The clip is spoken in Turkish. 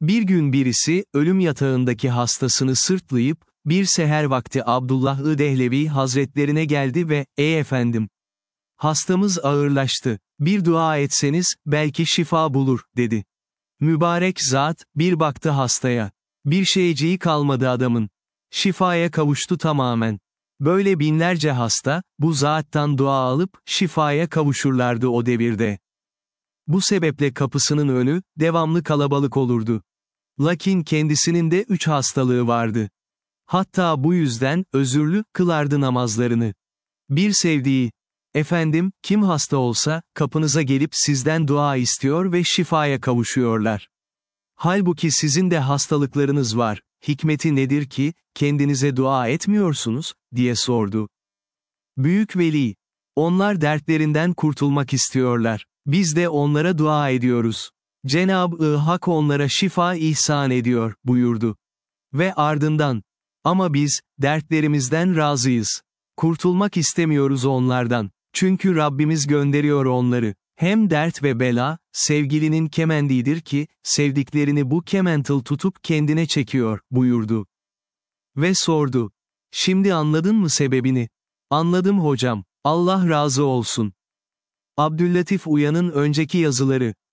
Bir gün birisi, ölüm yatağındaki hastasını sırtlayıp, bir seher vakti Abdullah-ı Dehlevi Hazretlerine geldi ve, ''Ey efendim! Hastamız ağırlaştı. Bir dua etseniz, belki şifa bulur.'' dedi. Mübarek zat, bir baktı hastaya. Bir şeyciği kalmadı adamın. Şifaya kavuştu tamamen. Böyle binlerce hasta, bu zattan dua alıp, şifaya kavuşurlardı o devirde. Bu sebeple kapısının önü, devamlı kalabalık olurdu. Lakin kendisinin de 3 hastalığı vardı. Hatta bu yüzden, özürlü, kılardı namazlarını. Bir sevdiği, efendim, kim hasta olsa, kapınıza gelip sizden dua istiyor ve şifaya kavuşuyorlar. Halbuki sizin de hastalıklarınız var, hikmeti nedir ki, kendinize dua etmiyorsunuz, diye sordu. Büyük veli, onlar dertlerinden kurtulmak istiyorlar. Biz de onlara dua ediyoruz. Cenab-ı Hak onlara şifa ihsan ediyor, buyurdu. Ve ardından, ama biz, dertlerimizden razıyız. Kurtulmak istemiyoruz onlardan. Çünkü Rabbimiz gönderiyor onları. Hem dert ve bela, sevgilinin kemendidir ki, sevdiklerini bu kementil tutup kendine çekiyor, buyurdu. Ve sordu. Şimdi anladın mı sebebini? Anladım hocam. Allah razı olsun. Abdüllatif Uyan'ın önceki yazıları.